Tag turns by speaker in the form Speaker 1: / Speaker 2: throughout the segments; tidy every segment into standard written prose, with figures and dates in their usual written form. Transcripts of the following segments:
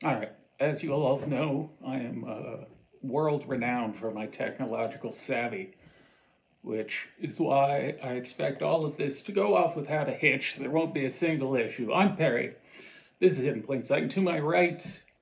Speaker 1: All right. As you all know, I am world renowned for my technological savvy, which is why I expect all of this to go off without a hitch. There won't be a single issue. I'm Perry. This is Hidden Plain Sight. And to my right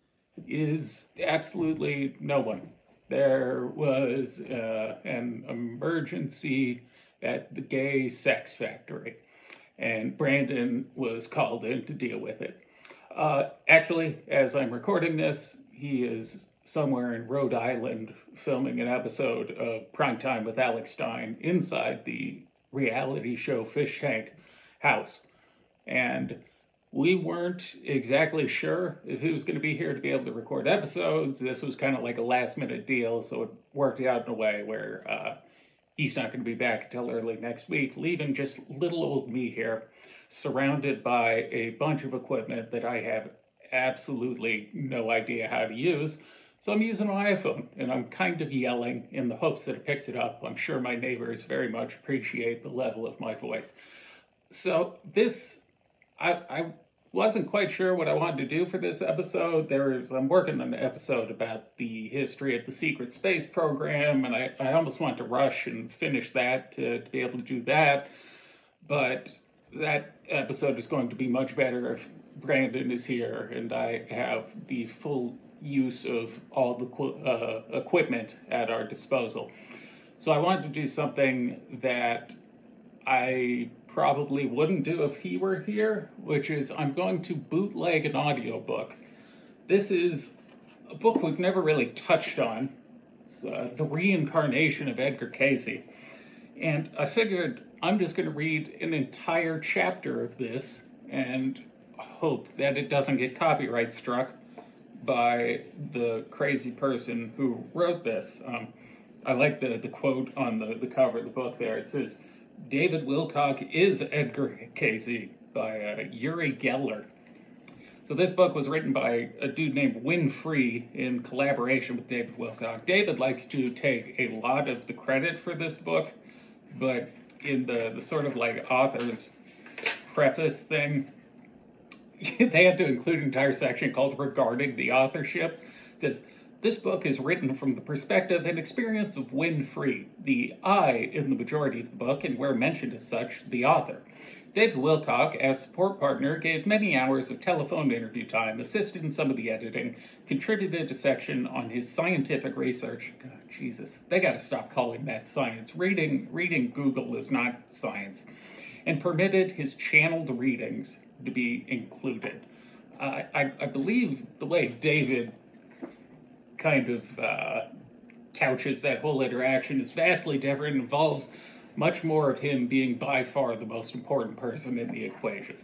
Speaker 1: is absolutely no one. There was an emergency at the gay sex factory, and Brandon was called in to deal with it. Actually, as I'm recording this, he is somewhere in Rhode Island filming an episode of Primetime with Alex Stein inside the reality show Fish Tank house. And we weren't exactly sure if he was going to be here to be able to record episodes. This was kind of like a last minute deal, so it worked out in a way where he's not going to be back until early next week, leaving just little old me here, surrounded by a bunch of equipment that I have absolutely no idea how to use. So I'm using my iPhone, and I'm kind of yelling in the hopes that it picks it up. I'm sure my neighbors very much appreciate the level of my voice. So I wasn't quite sure what I wanted to do for this episode. I'm working on an episode about the history of the secret space program, and I almost want to rush and finish that to be able to do that. But that episode is going to be much better if Brandon is here and I have the full use of all the equipment at our disposal. So I wanted to do something that I probably wouldn't do if he were here, which is I'm going to bootleg an audiobook. This is a book we've never really touched on. It's The Reincarnation of Edgar Cayce. And I figured I'm just going to read an entire chapter of this and hope that it doesn't get copyright struck by the crazy person who wrote this. I like the quote on the cover of the book there. It says, David Wilcock is Edgar Cayce by Uri Geller. So this book was written by a dude named Win Free in collaboration with David Wilcock. David likes to take a lot of the credit for this book, but in the sort of like author's preface thing, they had to include an entire section called Regarding the Authorship. It says, this book is written from the perspective and experience of Win Free, the I in the majority of the book, and where mentioned as such, the author. David Wilcock, as support partner, gave many hours of telephone interview time, assisted in some of the editing, contributed a section on his scientific research. God, Jesus, they got to stop calling that science. Reading Google is not science. And permitted his channeled readings to be included. I believe the way David kind of couches that whole interaction is vastly different, involves much more of him being by far the most important person in the equation.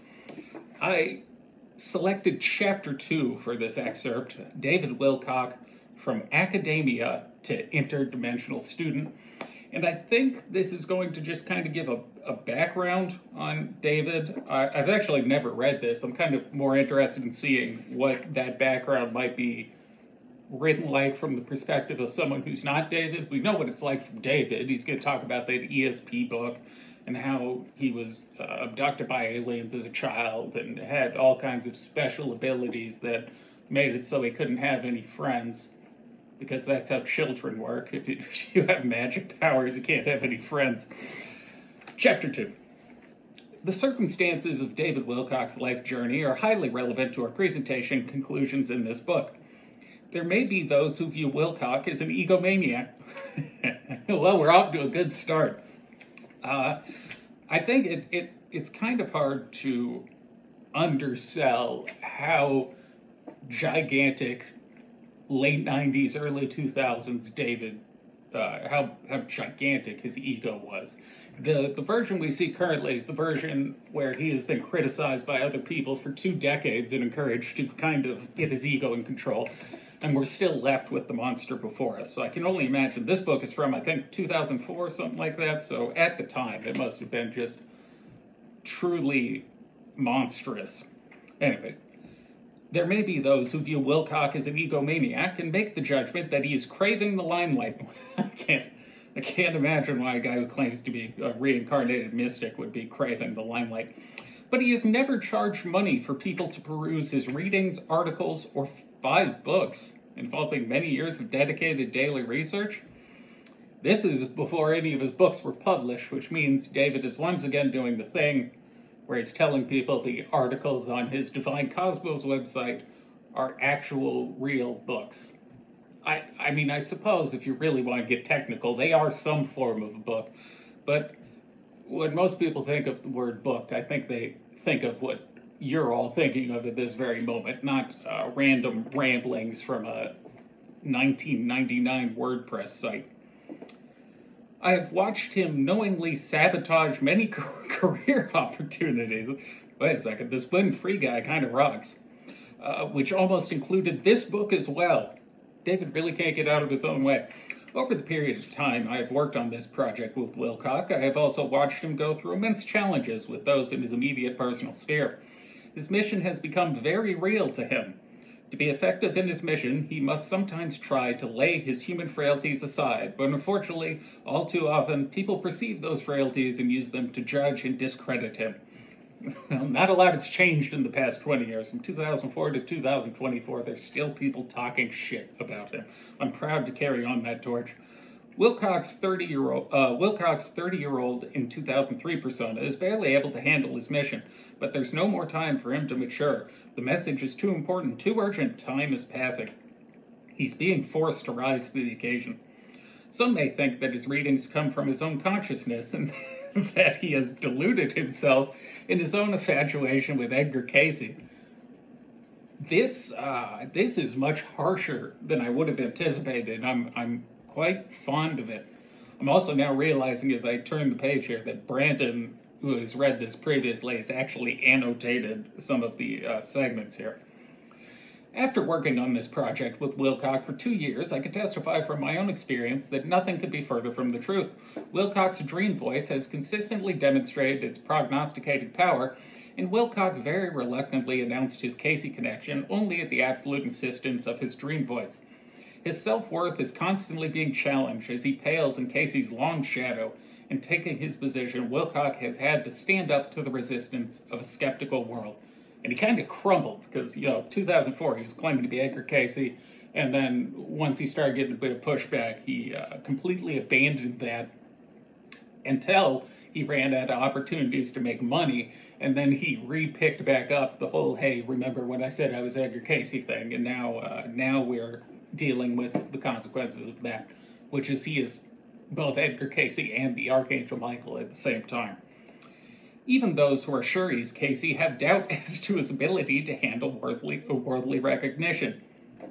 Speaker 1: I selected chapter 2 for this excerpt, David Wilcock, From Academia to Interdimensional Student. And I think this is going to just kind of give a background on David. I've actually never read this. I'm kind of more interested in seeing what that background might be written like from the perspective of someone who's not David. We know what it's like from David. He's going to talk about the ESP book and how he was abducted by aliens as a child and had all kinds of special abilities that made it so he couldn't have any friends, because that's how children work. If you have magic powers, you can't have any friends. Chapter 2. The circumstances of David Wilcock's life journey are highly relevant to our presentation conclusions in this book. There may be those who view Wilcock as an egomaniac. Well, we're off to a good start. I think it's kind of hard to undersell how gigantic late 90s, early 2000s David, how gigantic his ego was. The version we see currently is the version where he has been criticized by other people for 2 decades and encouraged to kind of get his ego in control. And we're still left with the monster before us. So I can only imagine, this book is from, I think, 2004, something like that. So at the time, it must have been just truly monstrous. Anyways, there may be those who view Wilcock as an egomaniac and make the judgment that he is craving the limelight. I can't imagine why a guy who claims to be a reincarnated mystic would be craving the limelight. But he has never charged money for people to peruse his readings, articles, or 5 books involving many years of dedicated daily research. This is before any of his books were published, which means David is once again doing the thing where he's telling people the articles on his Divine Cosmos website are actual real books. I mean, I suppose if you really want to get technical, they are some form of a book, but when most people think of the word book, I think they think of what you're all thinking of at this very moment, not random ramblings from a 1999 WordPress site. I have watched him knowingly sabotage many career opportunities. Wait a second, this Glenn Free guy kind of rocks. Which almost included this book as well. David really can't get out of his own way. Over the period of time I have worked on this project with Wilcock, I have also watched him go through immense challenges with those in his immediate personal sphere. His mission has become very real to him. To be effective in his mission, he must sometimes try to lay his human frailties aside, but unfortunately, all too often, people perceive those frailties and use them to judge and discredit him. Well, not a lot has changed in the past 20 years. From 2004 to 2024, there's still people talking shit about him. I'm proud to carry on that torch. Wilcock's 30-year-old in 2003 persona is barely able to handle his mission, but there's no more time for him to mature. The message is too important, too urgent, time is passing. He's being forced to rise to the occasion. Some may think that his readings come from his own consciousness and that he has deluded himself in his own infatuation with Edgar Cayce. This is much harsher than I would have anticipated. I'm quite fond of it. I'm also now realizing as I turn the page here that Brandon, who has read this previously, has actually annotated some of the segments here. After working on this project with Wilcock for 2 years, I can testify from my own experience that nothing could be further from the truth. Wilcock's dream voice has consistently demonstrated its prognosticating power, and Wilcock very reluctantly announced his Cayce connection only at the absolute insistence of his dream voice. His self-worth is constantly being challenged as he pales in Cayce's long shadow. In taking his position, Wilcock has had to stand up to the resistance of a skeptical world. And he kind of crumbled because, 2004, he was claiming to be Edgar Cayce, and then once he started getting a bit of pushback, he completely abandoned that until he ran out of opportunities to make money, and then he re-picked back up the whole, hey, remember when I said I was Edgar Cayce thing, and now we're dealing with the consequences of that, which is he is both Edgar Cayce and the Archangel Michael at the same time. Even those who are sure he's Cayce have doubt as to his ability to handle worldly recognition.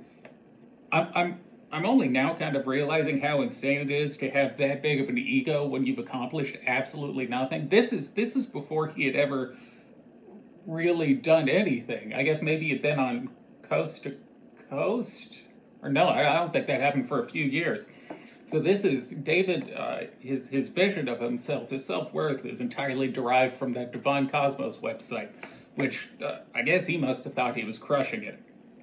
Speaker 1: I'm only now kind of realizing how insane it is to have that big of an ego when you've accomplished absolutely nothing. This is before he had ever really done anything. I guess maybe he'd been on Coast to Coast, or no, I don't think that happened for a few years. So this is David, his vision of himself, his self-worth is entirely derived from that Divine Cosmos website, which I guess he must have thought he was crushing it.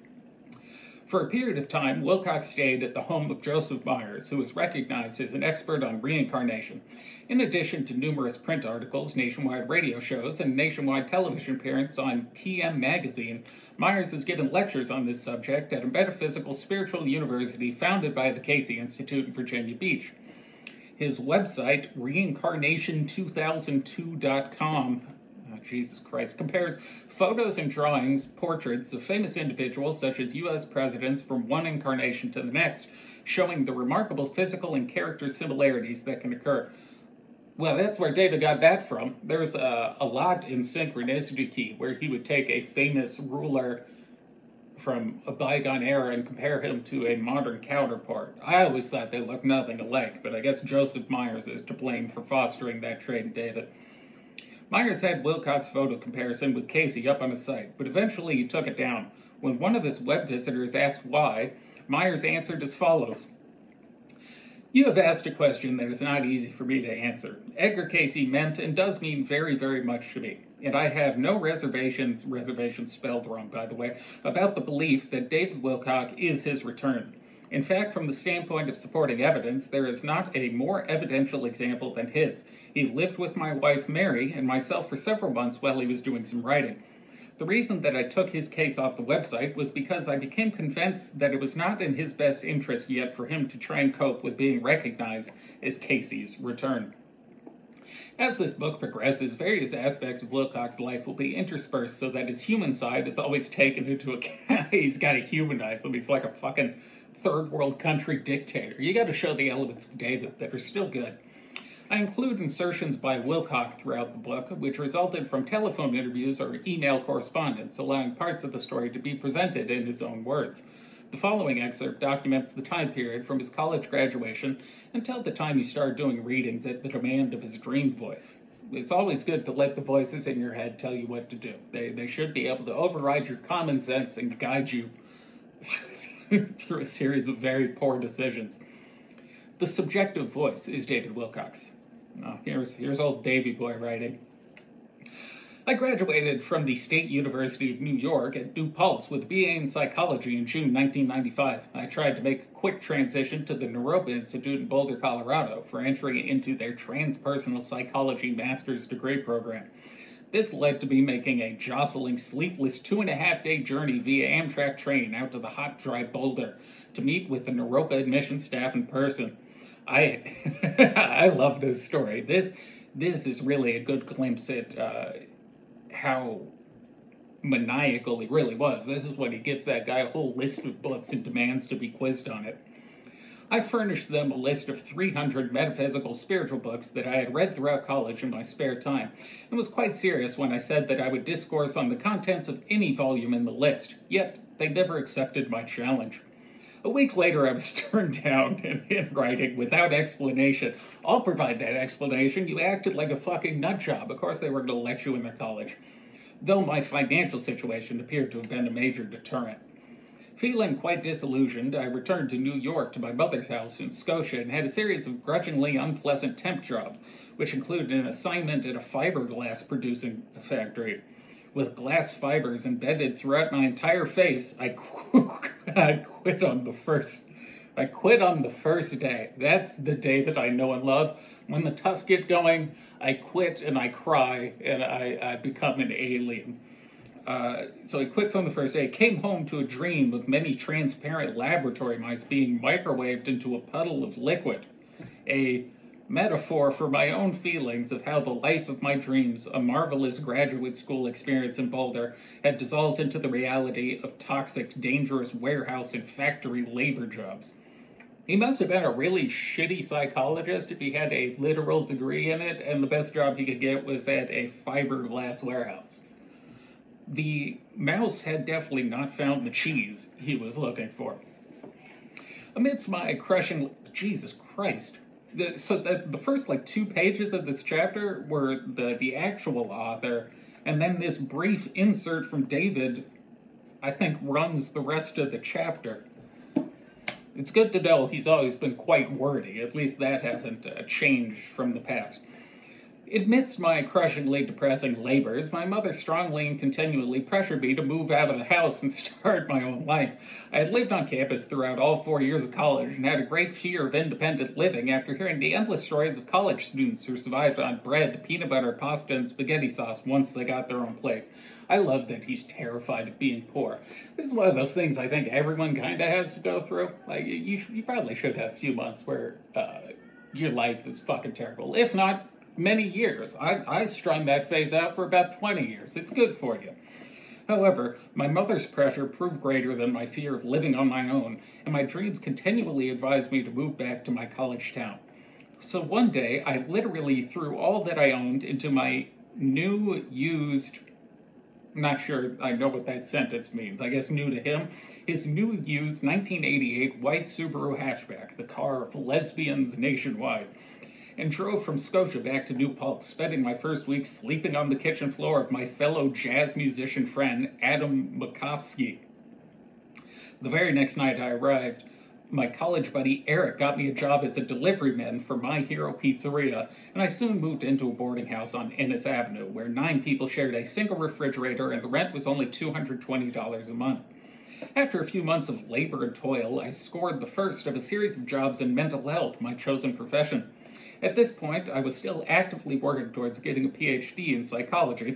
Speaker 1: For a period of time, Wilcock stayed at the home of Joseph Myers, who is recognized as an expert on reincarnation. In addition to numerous print articles, nationwide radio shows, and nationwide television appearances on PM Magazine, Myers has given lectures on this subject at a metaphysical spiritual university founded by the Cayce Institute in Virginia Beach. His website, reincarnation2002.com, Jesus Christ, compares photos and drawings, portraits of famous individuals such as U.S. presidents from one incarnation to the next, showing the remarkable physical and character similarities that can occur. Well, that's where David got that from. There's a lot in Synchronicity Key where he would take a famous ruler from a bygone era and compare him to a modern counterpart. I always thought they looked nothing alike, but I guess Joseph Myers is to blame for fostering that trait in David. Myers had Wilcock's photo comparison with Cayce up on his site, but eventually he took it down. When one of his web visitors asked why, Myers answered as follows. You have asked a question that is not easy for me to answer. Edgar Cayce meant and does mean very, very much to me, and I have no reservations spelled wrong, by the way, about the belief that David Wilcock is his return. In fact, from the standpoint of supporting evidence, there is not a more evidential example than his. He lived with my wife Mary and myself for several months while he was doing some writing. The reason that I took his case off the website was because I became convinced that it was not in his best interest yet for him to try and cope with being recognized as Casey's return. As this book progresses, various aspects of Wilcox's life will be interspersed so that his human side is always taken into account. He's got to humanize him. He's like a fucking third world country dictator. You got to show the elements of David that are still good. I include insertions by Wilcox throughout the book, which resulted from telephone interviews or email correspondence, allowing parts of the story to be presented in his own words. The following excerpt documents the time period from his college graduation until the time he started doing readings at the demand of his dream voice. It's always good to let the voices in your head tell you what to do. They should be able to override your common sense and guide you through a series of very poor decisions. The subjective voice is David Wilcox. Here's old Davy Boy writing. I graduated from the State University of New York at New Paltz with a BA in psychology in June 1995. I tried to make a quick transition to the Naropa Institute in Boulder, Colorado for entry into their transpersonal psychology master's degree program. This led to me making a jostling, sleepless 2.5-day journey via Amtrak train out to the hot, dry Boulder to meet with the Naropa admission staff in person. I love this story. This is really a good glimpse at how maniacal he really was. This is when he gives that guy a whole list of books and demands to be quizzed on it. I furnished them a list of 300 metaphysical spiritual books that I had read throughout college in my spare time, and was quite serious when I said that I would discourse on the contents of any volume in the list, yet they never accepted my challenge. A week later, I was turned down in writing without explanation. I'll provide that explanation. You acted like a fucking nut job. Of course they were going to let you in their college. Though my financial situation appeared to have been a major deterrent. Feeling quite disillusioned, I returned to New York to my mother's house in Scotia and had a series of grudgingly unpleasant temp jobs, which included an assignment at a fiberglass producing factory. With glass fibers embedded throughout my entire face, I quit on the first day. That's the David I know and love. When the tough get going, I quit and I cry and I become an alien. So he quits on the first day. Came home to a dream of many transparent laboratory mice being microwaved into a puddle of liquid. A metaphor for my own feelings of how the life of my dreams, a marvelous graduate school experience in Boulder, had dissolved into the reality of toxic, dangerous warehouse and factory labor jobs. He must have been a really shitty psychologist if he had a literal degree in it, and the best job he could get was at a fiberglass warehouse. The mouse had definitely not found the cheese he was looking for. Amidst my crushing... Jesus Christ. The first, 2 pages of this chapter were the actual author, and then this brief insert from David, I think, runs the rest of the chapter. It's good to know he's always been quite wordy. At least that hasn't changed from the past. Amidst my crushingly depressing labors, my mother strongly and continually pressured me to move out of the house and start my own life. I had lived on campus throughout all 4 years of college and had a great fear of independent living after hearing the endless stories of college students who survived on bread, peanut butter, pasta, and spaghetti sauce once they got their own place. I love that he's terrified of being poor. This is one of those things I think everyone kind of has to go through. You probably should have a few months where your life is fucking terrible. If not, many years. I strung that phase out for about 20 years. It's good for you. However, my mother's pressure proved greater than my fear of living on my own, and my dreams continually advised me to move back to my college town. So one day, I literally threw all that I owned into my new, used... I'm not sure I know what that sentence means. I guess new to him. His new, used 1988 white Subaru hatchback, the car of lesbians nationwide, and drove from Scotia back to New Paltz, spending my first week sleeping on the kitchen floor of my fellow jazz musician friend, Adam Makovsky. The very next night I arrived, my college buddy Eric got me a job as a delivery man for My Hero Pizzeria, and I soon moved into a boarding house on Ennis Avenue, where 9 people shared a single refrigerator and the rent was only $220 a month. After a few months of labor and toil, I scored the first of a series of jobs in mental health, my chosen profession. At this point, I was still actively working towards getting a PhD in psychology,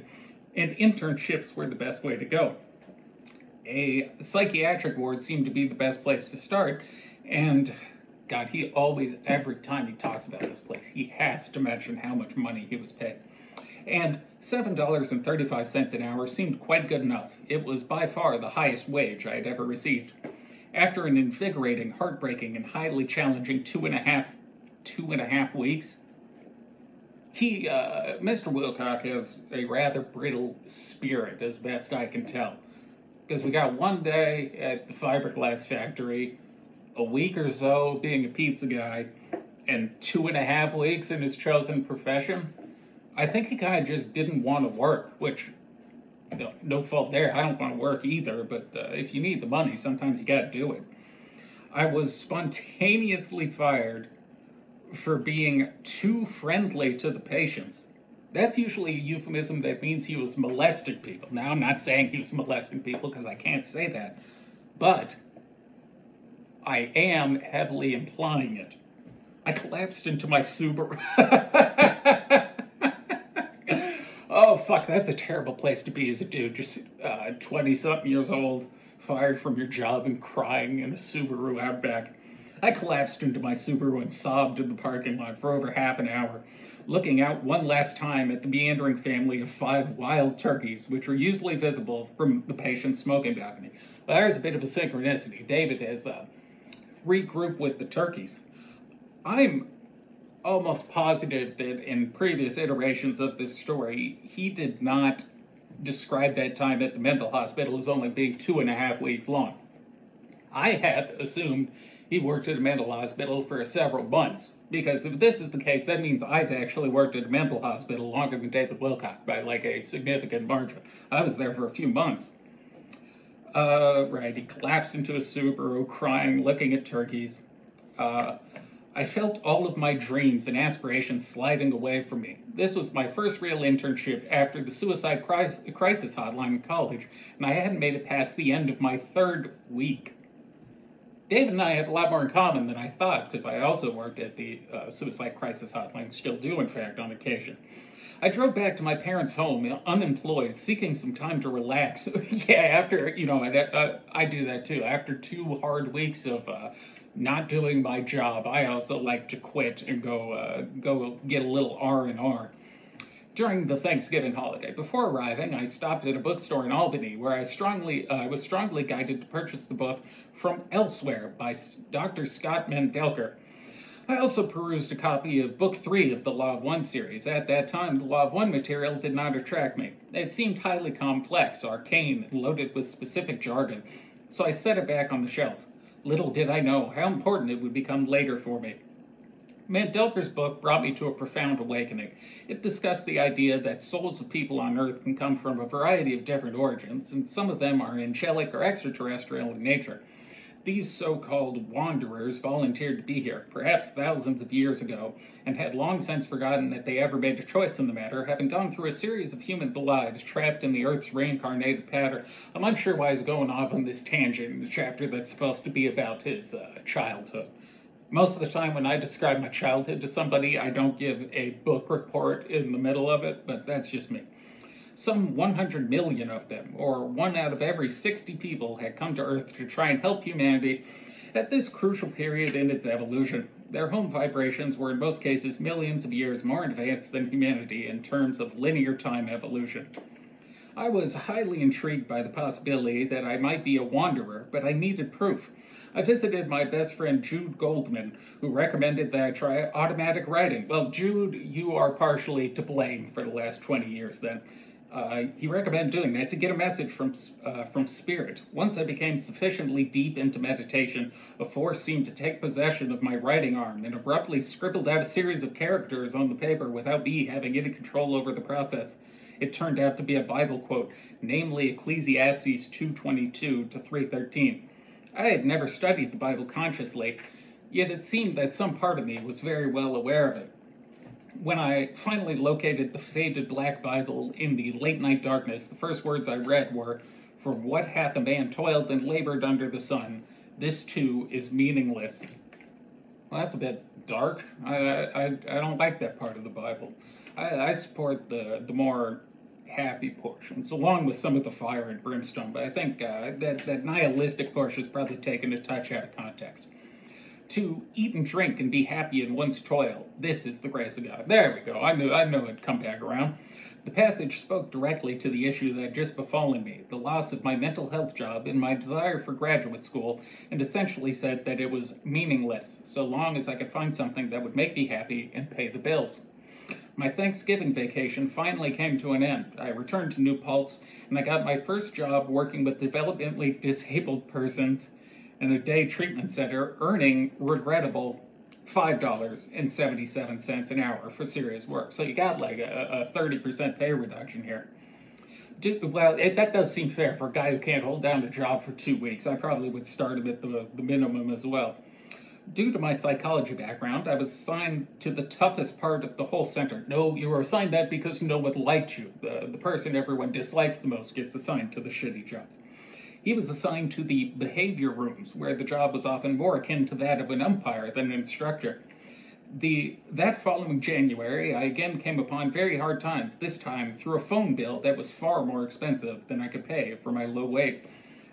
Speaker 1: and internships were the best way to go. A psychiatric ward seemed to be the best place to start, and God, he always, every time he talks about this place, he has to mention how much money he was paid. And $7.35 an hour seemed quite good enough. It was by far the highest wage I had ever received. After an invigorating, heartbreaking, and highly challenging two and a half weeks, Mr. Wilcock has a rather brittle spirit, as best I can tell. Because we got one day at the fiberglass factory, a week or so being a pizza guy, and 2.5 weeks in his chosen profession. I think he kind of just didn't want to work, which, no fault there. I don't want to work either, but if you need the money, sometimes you got to do it. I was spontaneously fired for being too friendly to the patients. That's usually a euphemism that means he was molesting people. Now, I'm not saying he was molesting people because I can't say that, but I am heavily implying it. I collapsed into my Subaru. Oh, fuck, that's a terrible place to be as a dude. Just 20-something years old, fired from your job and crying in a Subaru Outback. I collapsed into my Subaru and sobbed in the parking lot for over half an hour, looking out one last time at the meandering family of 5 wild turkeys, which were usually visible from the patient's smoking balcony. Well, there's a bit of a synchronicity. David has regrouped with the turkeys. I'm almost positive that in previous iterations of this story, he did not describe that time at the mental hospital as only being 2.5 weeks long. I had assumed he worked at a mental hospital for several months, because if this is the case, that means I've actually worked at a mental hospital longer than David Wilcock by like a significant margin. I was there for a few months. Right, he collapsed into a Subaru, crying, looking at turkeys. I felt all of my dreams and aspirations sliding away from me. This was my first real internship after the suicide crisis hotline in college, and I hadn't made it past the end of my 3rd week. David and I had a lot more in common than I thought, because I also worked at the suicide crisis hotline, still do, in fact, on occasion. I drove back to my parents' home, unemployed, seeking some time to relax. Yeah, after, I do that too. After 2 hard weeks of not doing my job, I also like to quit and go get a little R&R. During the Thanksgiving holiday, before arriving, I stopped at a bookstore in Albany where I was strongly guided to purchase the book From Elsewhere by Dr. Scott Mandelker. I also perused a copy of Book 3 of the Law of One series. At that time, the Law of One material did not attract me. It seemed highly complex, arcane, and loaded with specific jargon, so I set it back on the shelf. Little did I know how important it would become later for me. Mandelker's book brought me to a profound awakening. It discussed the idea that souls of people on Earth can come from a variety of different origins, and some of them are angelic or extraterrestrial in nature. These so-called wanderers volunteered to be here, perhaps thousands of years ago, and had long since forgotten that they ever made a choice in the matter, having gone through a series of human lives trapped in the Earth's reincarnated pattern. I'm unsure why he's going off on this tangent in the chapter that's supposed to be about his childhood. Most of the time when I describe my childhood to somebody, I don't give a book report in the middle of it, but that's just me. Some 100 million of them, or 1 out of every 60 people, had come to Earth to try and help humanity at this crucial period in its evolution. Their home vibrations were in most cases millions of years more advanced than humanity in terms of linear time evolution. I was highly intrigued by the possibility that I might be a wanderer, but I needed proof. I visited my best friend Jude Goldman, who recommended that I try automatic writing. Well, Jude, you are partially to blame for the last 20 years then. He recommended doing that to get a message from spirit. Once I became sufficiently deep into meditation, a force seemed to take possession of my writing arm and abruptly scribbled out a series of characters on the paper without me having any control over the process. It turned out to be a Bible quote, namely Ecclesiastes 2:22 to 3:13. I had never studied the Bible consciously, yet it seemed that some part of me was very well aware of it. When I finally located the faded black Bible in the late-night darkness, the first words I read were, "For what hath a man toiled and labored under the sun? This too is meaningless." Well, that's a bit dark. I don't like that part of the Bible. I support the more happy portions, along with some of the fire and brimstone. But I think that nihilistic portion is probably taken a touch out of context. To eat and drink and be happy in one's toil, this is the grace of God. There we go. I knew it'd come back around. The passage spoke directly to the issue that had just befallen me, the loss of my mental health job and my desire for graduate school, and essentially said that it was meaningless so long as I could find something that would make me happy and pay the bills. My Thanksgiving vacation finally came to an end. I returned to New Paltz, and I got my first job working with developmentally disabled persons in a day treatment center, earning regrettable $5.77 an hour for serious work. So you got like a 30% pay reduction here. That does seem fair for a guy who can't hold down a job for 2 weeks. I probably would start him at the minimum as well. Due to my psychology background, I was assigned to the toughest part of the whole center. No, you were assigned that because no one liked you. The person everyone dislikes the most gets assigned to the shitty jobs. He was assigned to the behavior rooms, where the job was often more akin to that of an umpire than an instructor. That following January, I again came upon very hard times, this time through a phone bill that was far more expensive than I could pay for my low wage.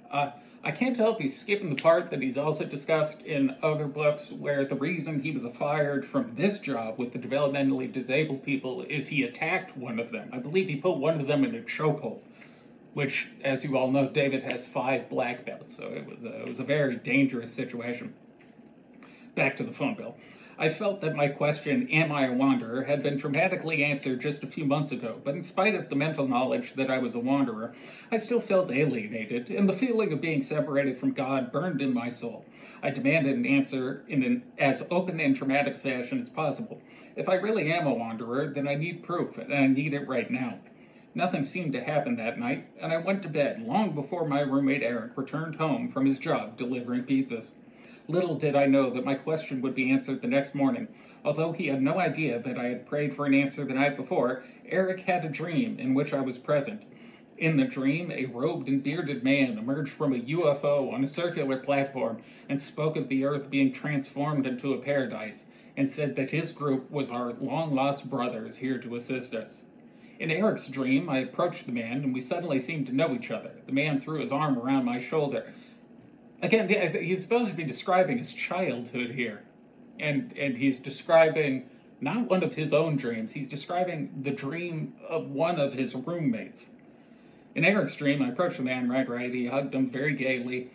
Speaker 1: I can't tell if he's skipping the part that he's also discussed in other books where the reason he was fired from this job with the developmentally disabled people is he attacked one of them. I believe he put one of them in a chokehold, which, as you all know, David has 5 black belts, so it was a very dangerous situation. Back to the phone bill. I felt that my question, am I a wanderer, had been dramatically answered just a few months ago, but in spite of the mental knowledge that I was a wanderer, I still felt alienated, and the feeling of being separated from God burned in my soul. I demanded an answer in an as open and dramatic fashion as possible. If I really am a wanderer, then I need proof, and I need it right now. Nothing seemed to happen that night, and I went to bed long before my roommate Eric returned home from his job delivering pizzas. Little did I know that my question would be answered the next morning. Although he had no idea that I had prayed for an answer the night before, Eric had a dream in which I was present. In the dream, a robed and bearded man emerged from a UFO on a circular platform and spoke of the earth being transformed into a paradise, and said that his group was our long-lost brothers here to assist us. In Eric's dream, I approached the man, and we suddenly seemed to know each other. The man threw his arm around my shoulder. Again, he's supposed to be describing his childhood here. And he's describing not one of his own dreams. He's describing the dream of one of his roommates. In Eric's dream, I approached the man right. He hugged him very gaily,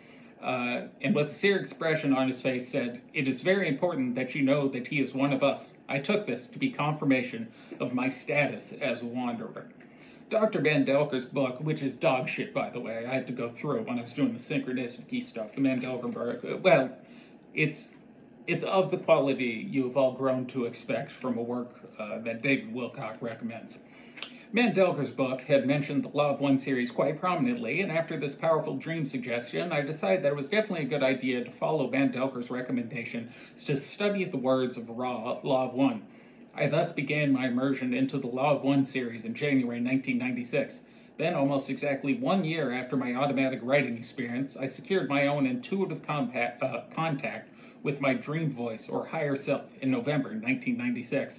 Speaker 1: and with a serious expression on his face said, "It is very important that you know that he is one of us. I took this to be confirmation of my status as a wanderer." Dr. Mandelker's book, which is dog shit, by the way, I had to go through it when I was doing the synchronicity stuff. The Mandelker book, well, it's of the quality you have all grown to expect from a work that David Wilcock recommends. Mandelker's book had mentioned the Law of One series quite prominently, and after this powerful dream suggestion, I decided that it was definitely a good idea to follow Mandelker's recommendation to study the words of Law of One. I thus began my immersion into the Law of One series in January 1996. Then, almost exactly 1 year after my automatic writing experience, I secured my own intuitive contact with my dream voice, or higher self, in November 1996.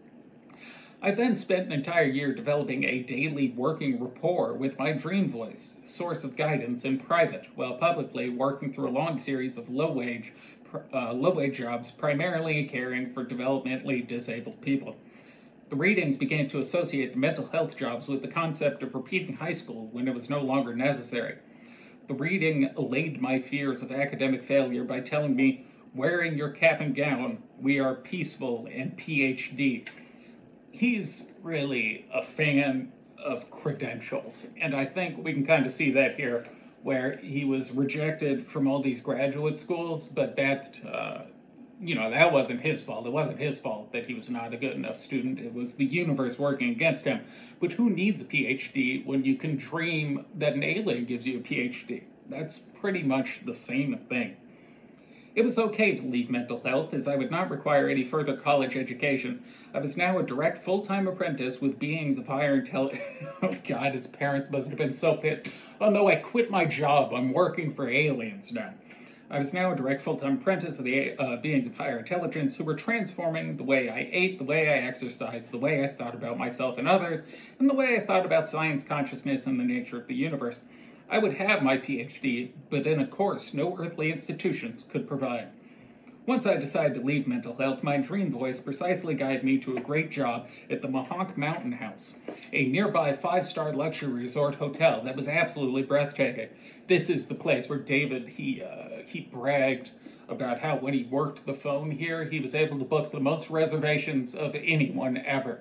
Speaker 1: I then spent an entire year developing a daily working rapport with my dream voice, source of guidance in private, while publicly working through a long series of low-wage jobs, primarily caring for developmentally disabled people. The readings began to associate the mental health jobs with the concept of repeating high school when it was no longer necessary. The reading allayed my fears of academic failure by telling me, "Wearing your cap and gown, we are peaceful and PhD." He's really a fan of credentials, and I think we can kind of see that here, where he was rejected from all these graduate schools, but that wasn't his fault. It wasn't his fault that he was not a good enough student. It was the universe working against him. But who needs a PhD when you can dream that an alien gives you a PhD? That's pretty much the same thing. It was okay to leave mental health, as I would not require any further college education. I was now a direct full-time apprentice with beings of higher intelligence. Oh God, his parents must have been so pissed. Oh no, I quit my job. I'm working for aliens now. I was now a direct full-time apprentice of the beings of higher intelligence who were transforming the way I ate, the way I exercised, the way I thought about myself and others, and the way I thought about science, consciousness, and the nature of the universe. I would have my PhD, but in a course no earthly institutions could provide. Once I decided to leave mental health, my dream voice precisely guided me to a great job at the Mohonk Mountain House, a nearby 5-star luxury resort hotel that was absolutely breathtaking. This is the place where David, he bragged about how when he worked the phone here, he was able to book the most reservations of anyone ever.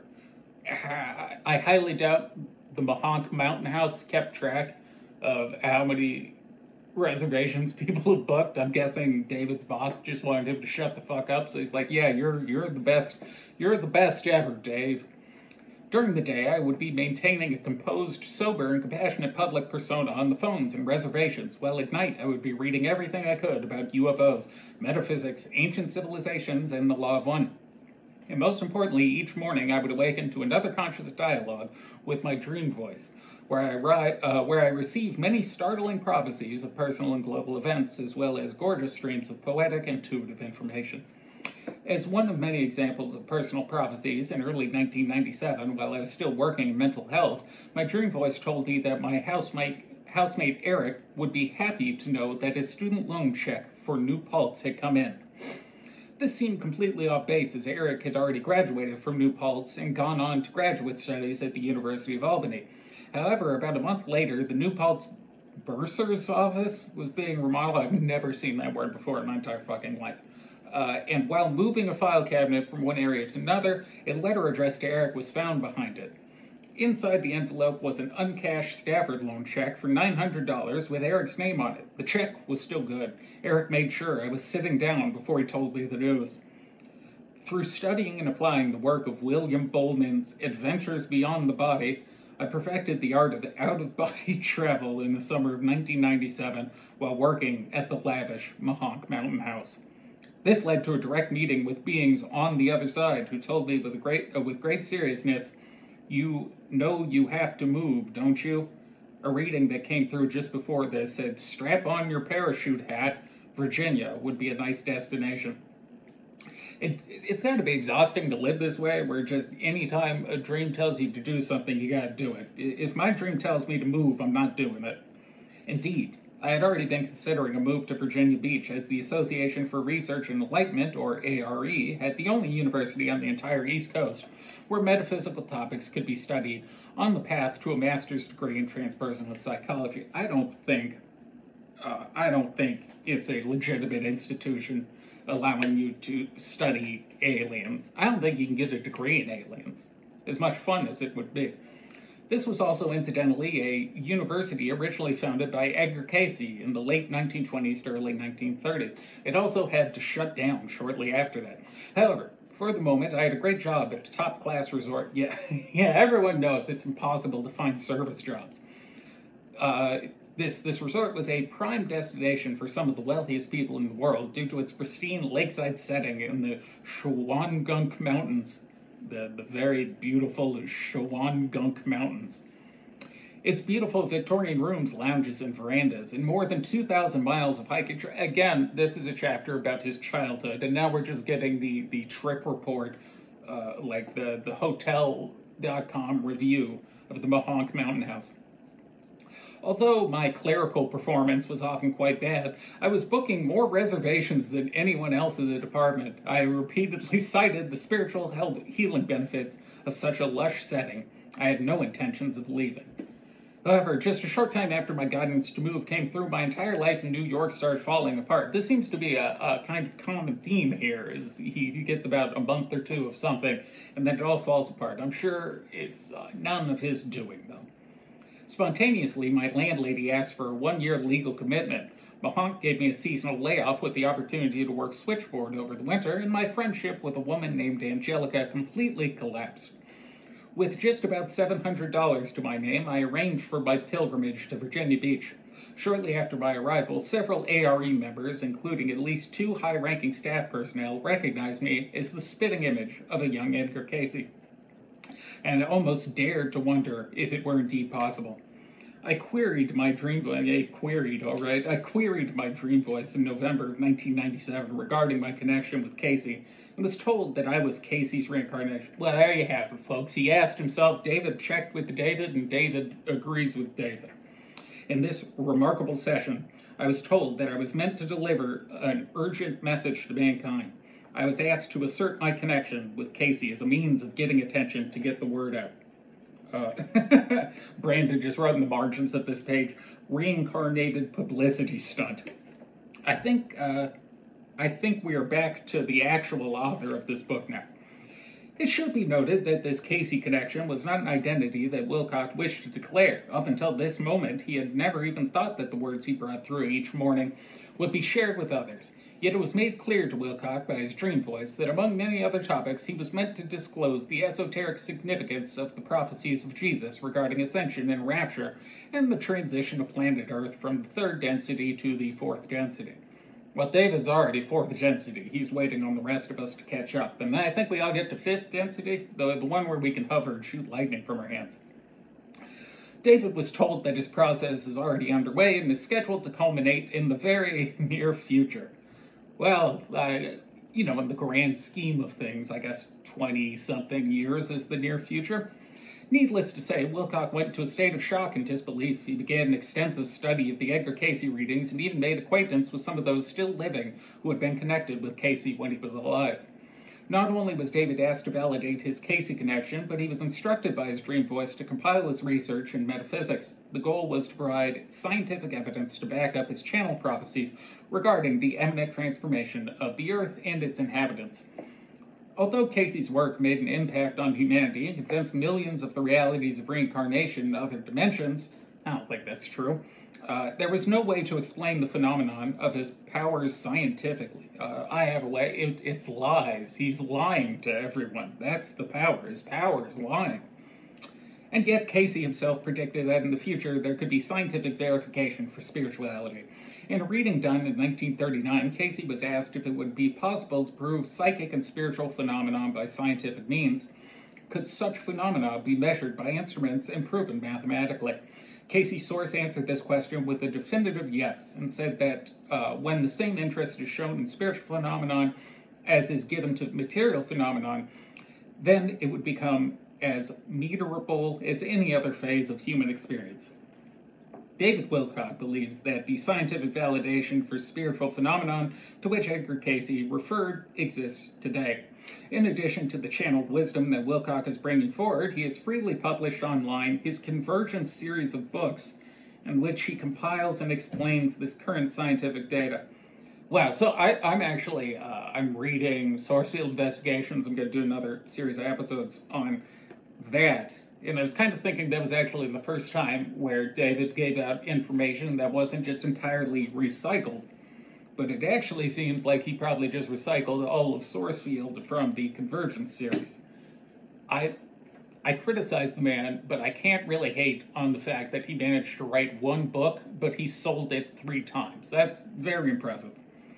Speaker 1: I highly doubt the Mohonk Mountain House kept track of how many reservations people have booked. I'm guessing David's boss just wanted him to shut the fuck up, so he's like, yeah, you're the best ever, Dave. During the day, I would be maintaining a composed, sober, and compassionate public persona on the phones and reservations, while at night I would be reading everything I could about UFOs, metaphysics, ancient civilizations, and the law of one. And most importantly, each morning I would awaken to another conscious dialogue with my dream voice, where I receive many startling prophecies of personal and global events, as well as gorgeous streams of poetic and intuitive information. As one of many examples of personal prophecies, in early 1997, while I was still working in mental health, my dream voice told me that my housemate Eric would be happy to know that his student loan check for New Paltz had come in. This seemed completely off base, as Eric had already graduated from New Paltz and gone on to graduate studies at the University of Albany. However, about a month later, the New Paltz bursar's office was being remodeled. I've never seen that word before in my entire fucking life. And while moving a file cabinet from one area to another, a letter addressed to Eric was found behind it. Inside the envelope was an uncashed Stafford loan check for $900 with Eric's name on it. The check was still good. Eric made sure I was sitting down before he told me the news. Through studying and applying the work of William Bowman's Adventures Beyond the Body, I perfected the art of out-of-body travel in the summer of 1997 while working at the lavish Mohonk Mountain House. This led to a direct meeting with beings on the other side who told me with great seriousness, "You know you have to move, don't you?" A reading that came through just before this said, "Strap on your parachute hat, Virginia would be a nice destination." It's got to be exhausting to live this way, where just anytime a dream tells you to do something, you gotta do it. If my dream tells me to move, I'm not doing it. Indeed, I had already been considering a move to Virginia Beach, as the Association for Research and Enlightenment, or ARE, had the only university on the entire East Coast where metaphysical topics could be studied on the path to a master's degree in transpersonal psychology. I don't think it's a legitimate institution allowing you to study aliens. I don't think you can get a degree in aliens, as much fun as it would be. This was also, incidentally, a university originally founded by Edgar Cayce in the late 1920s to early 1930s. It also had to shut down shortly after that. However, for the moment, I had a great job at a top-class resort. Yeah, everyone knows it's impossible to find service jobs. This resort was a prime destination for some of the wealthiest people in the world due to its pristine lakeside setting in the Shawangunk Mountains, the very beautiful Shawangunk Mountains. Its beautiful Victorian rooms, lounges, and verandas, and more than 2,000 miles of hiking. Again, this is a chapter about his childhood, and now we're just getting the trip report, like the Hotel.com review of the Mohonk Mountain House. Although my clerical performance was often quite bad, I was booking more reservations than anyone else in the department. I repeatedly cited the spiritual healing benefits of such a lush setting. I had no intentions of leaving. However, just a short time after my guidance to move came through, my entire life in New York started falling apart. This seems to be a kind of common theme here, is he gets about a month or two of something, and then it all falls apart. I'm sure it's none of his doing, though. Spontaneously, my landlady asked for a 1-year legal commitment. Mohonk gave me a seasonal layoff with the opportunity to work switchboard over the winter, and my friendship with a woman named Angelica completely collapsed. With just about $700 to my name, I arranged for my pilgrimage to Virginia Beach. Shortly after my arrival, several ARE members, including at least 2 high-ranking staff personnel, recognized me as the spitting image of a young Edgar Cayce, and almost dared to wonder if it were indeed possible. I queried my dream voice. I queried my dream voice in November of 1997 regarding my connection with Casey, and was told that I was Casey's reincarnation. Well, there you have it, folks. He asked himself. David checked with David, and David agrees with David. In this remarkable session, I was told that I was meant to deliver an urgent message to mankind. I was asked to assert my connection with Casey as a means of getting attention to get the word out. Brandon just wrote in the margins of this page, reincarnated publicity stunt. I think we are back to the actual author of this book now. It should be noted that this Casey connection was not an identity that Wilcock wished to declare. Up until this moment, he had never even thought that the words he brought through each morning would be shared with others. Yet it was made clear to Wilcock by his dream voice that among many other topics he was meant to disclose the esoteric significance of the prophecies of Jesus regarding ascension and rapture and the transition of planet Earth from the third density to the fourth density. Well, David's already fourth density. He's waiting on the rest of us to catch up. And I think we all get to fifth density, the one where we can hover and shoot lightning from our hands. David was told that his process is already underway and is scheduled to culminate in the very near future. Well, in the grand scheme of things, I guess 20-something years is the near future. Needless to say, Wilcock went into a state of shock and disbelief. He began an extensive study of the Edgar Casey readings and even made acquaintance with some of those still living who had been connected with Casey when he was alive. Not only was David asked to validate his Casey connection, but he was instructed by his dream voice to compile his research in metaphysics. The goal was to provide scientific evidence to back up his channel prophecies regarding the imminent transformation of the Earth and its inhabitants. Although Casey's work made an impact on humanity and convinced millions of the realities of reincarnation in other dimensions, I don't think that's true, there was no way to explain the phenomenon of his powers scientifically. I have a way, it's lies. He's lying to everyone. That's the power. His power is lying. And yet Casey himself predicted that in the future there could be scientific verification for spirituality. In a reading done in 1939, Casey was asked if it would be possible to prove psychic and spiritual phenomena by scientific means. Could such phenomena be measured by instruments and proven mathematically? Casey's source answered this question with a definitive yes, and said that when the same interest is shown in spiritual phenomenon as is given to material phenomenon, then it would become as measurable as any other phase of human experience. David Wilcock believes that the scientific validation for spiritual phenomenon to which Edgar Casey referred exists today. In addition to the channeled wisdom that Wilcock is bringing forward, he has freely published online his Convergence series of books in which he compiles and explains this current scientific data. Wow, so I'm reading Source Field Investigations. I'm going to do another series of episodes on that. And I was kind of thinking that was actually the first time where David gave out information that wasn't just entirely recycled, but it actually seems like he probably just recycled all of Sourcefield from the Convergence series. I criticize the man, but I can't really hate on the fact that he managed to write one book, but he sold it 3 times. That's very impressive.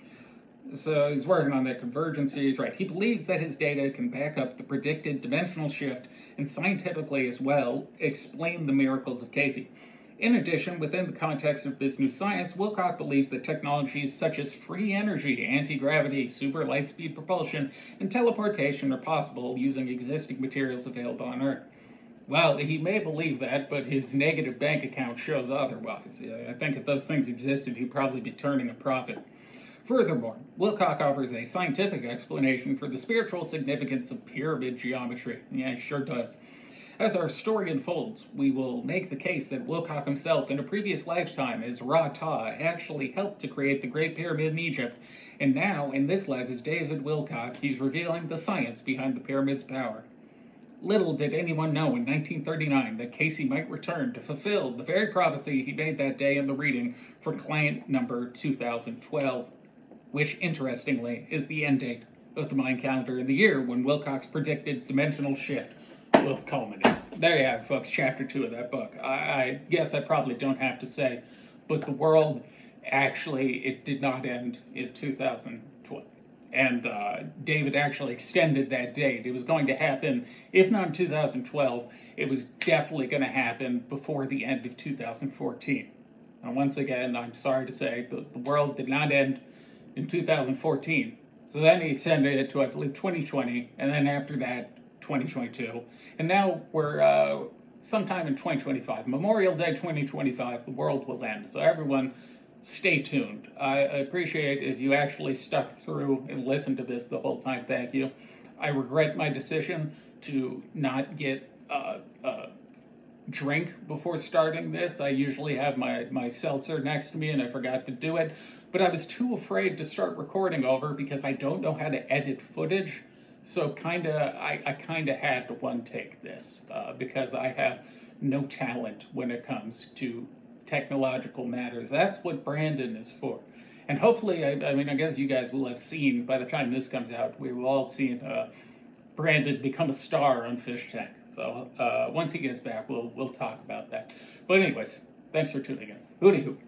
Speaker 1: So he's working on that Convergence series, right? He believes that his data can back up the predicted dimensional shift and scientifically as well explain the miracles of Casey. In addition, within the context of this new science, Wilcock believes that technologies such as free energy, anti-gravity, super light speed propulsion, and teleportation are possible using existing materials available on Earth. Well, he may believe that, but his negative bank account shows otherwise. I think if those things existed, he'd probably be turning a profit. Furthermore, Wilcock offers a scientific explanation for the spiritual significance of pyramid geometry. Yeah, he sure does. As our story unfolds, we will make the case that Wilcock himself, in a previous lifetime as Ra-Ta, actually helped to create the Great Pyramid in Egypt, and now, in this life as David Wilcock, he's revealing the science behind the pyramid's power. Little did anyone know in 1939 that Casey might return to fulfill the very prophecy he made that day in the reading for client number 2012. Which, interestingly, is the end date of the Mayan calendar in the year when Wilcock's predicted dimensional shift will culminate. There you have it, folks, chapter 2 of that book. I guess I probably don't have to say, but the world, actually, it did not end in 2012. And David actually extended that date. It was going to happen, if not in 2012, it was definitely going to happen before the end of 2014. And once again, I'm sorry to say, the world did not end in 2014. So then he extended it to, I believe, 2020, and then after that, 2022. And now we're sometime in 2025. Memorial Day 2025, the world will end. So everyone, stay tuned. I appreciate if you actually stuck through and listened to this the whole time. Thank you. I regret my decision to not get drink before starting this. I usually have my seltzer next to me and I forgot to do it. But I was too afraid to start recording over because I don't know how to edit footage. So I kinda had to one take this because I have no talent when it comes to technological matters. That's what Brandon is for. And hopefully, I mean, I guess you guys will have seen by the time this comes out, we will all seen Brandon become a star on Fish Tank. So once he gets back, we'll talk about that. But anyways, thanks for tuning in. Hooty hoo.